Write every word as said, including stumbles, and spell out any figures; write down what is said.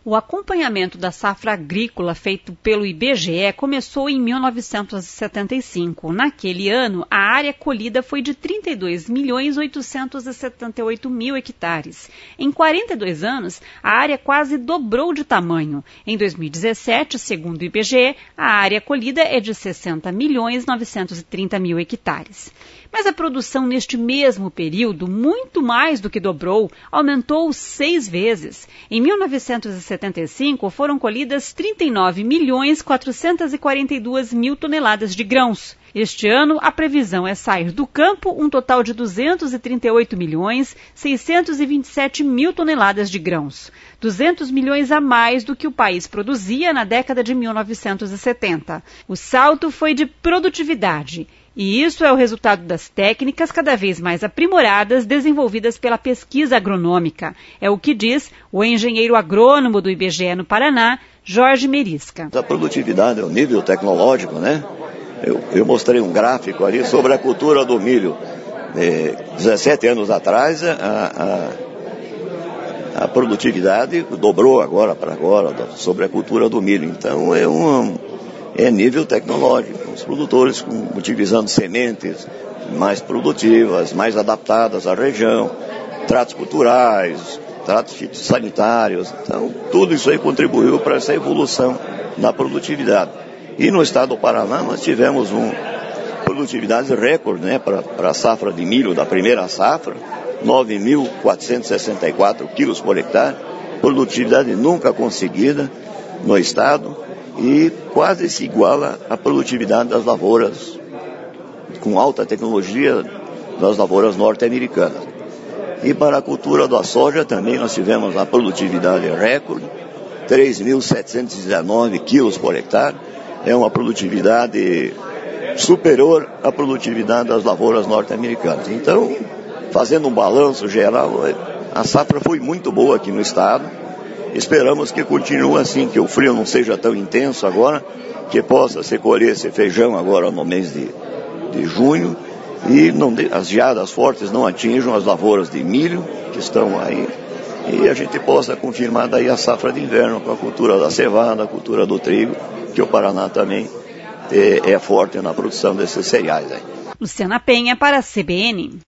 O acompanhamento da safra agrícola feito pelo I B G E começou em mil novecentos e setenta e cinco. Naquele ano, a área colhida foi de trinta e dois milhões oitocentos e setenta e oito mil hectares. Em quarenta e dois anos, a área quase dobrou de tamanho. Em dois mil e dezessete, segundo o I B G E, a área colhida é de sessenta milhões novecentos e trinta mil hectares. Mas a produção neste mesmo período, muito mais do que dobrou, aumentou seis vezes. Em mil novecentos e setenta e cinco, foram colhidas trinta e nove milhões quatrocentos e quarenta e dois mil toneladas de grãos. Este ano, a previsão é sair do campo um total de duzentos e trinta e oito milhões seiscentos e vinte e sete mil toneladas de grãos. duzentos milhões a mais do que o país produzia na década de mil novecentos e setenta. O salto foi de produtividade. E isso é o resultado das técnicas cada vez mais aprimoradas desenvolvidas pela pesquisa agronômica. É o que diz o engenheiro agrônomo do I B G E no Paraná, Jorge Merisca. A produtividade é o nível tecnológico, né? Eu, eu mostrei um gráfico ali sobre a cultura do milho. É, dezessete anos atrás, a, a, a produtividade dobrou agora para agora sobre a cultura do milho. Então, é um... é nível tecnológico, os produtores utilizando sementes mais produtivas, mais adaptadas à região, tratos culturais, tratos sanitários, então tudo isso aí contribuiu para essa evolução na produtividade. E no estado do Paraná nós tivemos uma produtividade recorde, né, para a safra de milho da primeira safra, nove mil quatrocentos e sessenta e quatro quilos por hectare, produtividade nunca conseguida no estado, e quase se iguala à produtividade das lavouras com alta tecnologia das lavouras norte-americanas. E para a cultura da soja também nós tivemos a produtividade recorde, três mil setecentos e dezenove quilos por hectare, é uma produtividade superior à produtividade das lavouras norte-americanas. Então, fazendo um balanço geral, a safra foi muito boa aqui no estado. Esperamos que continue assim, que o frio não seja tão intenso agora, que possa se colher esse feijão agora no mês de, de junho e não, as geadas fortes não atinjam as lavouras de milho que estão aí e a gente possa confirmar daí a safra de inverno com a cultura da cevada, a cultura do trigo, que o Paraná também é, é forte na produção desses cereais aí. Luciana Penha para a C B N.